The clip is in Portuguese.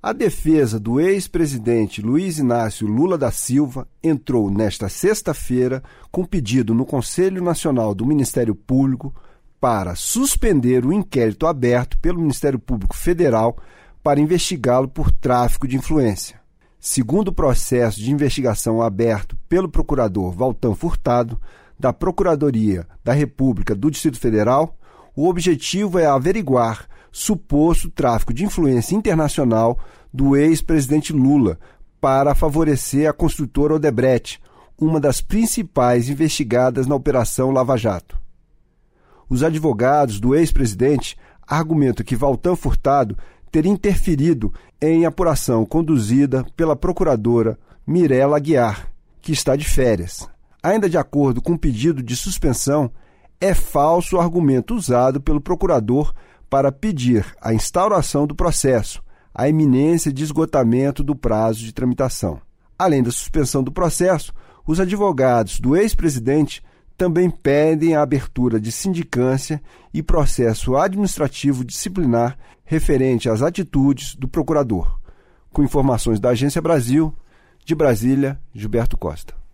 A defesa do ex-presidente Luiz Inácio Lula da Silva entrou nesta sexta-feira com pedido no Conselho Nacional do Ministério Público para suspender o inquérito aberto pelo Ministério Público Federal para investigá-lo por tráfico de influência. Segundo o processo de investigação aberto pelo procurador Valtan Furtado, da Procuradoria da República do Distrito Federal, o objetivo é averiguar suposto tráfico de influência internacional do ex-presidente Lula para favorecer a construtora Odebrecht, uma das principais investigadas na Operação Lava Jato. Os advogados do ex-presidente argumentam que Valtan Furtado teria interferido em apuração conduzida pela procuradora Mirella Aguiar, que está de férias. Ainda de acordo com o pedido de suspensão, é falso o argumento usado pelo procurador para pedir a instauração do processo, a iminência de esgotamento do prazo de tramitação. Além da suspensão do processo, os advogados do ex-presidente também pedem a abertura de sindicância e processo administrativo disciplinar referente às atitudes do procurador. Com informações da Agência Brasil, de Brasília, Gilberto Costa.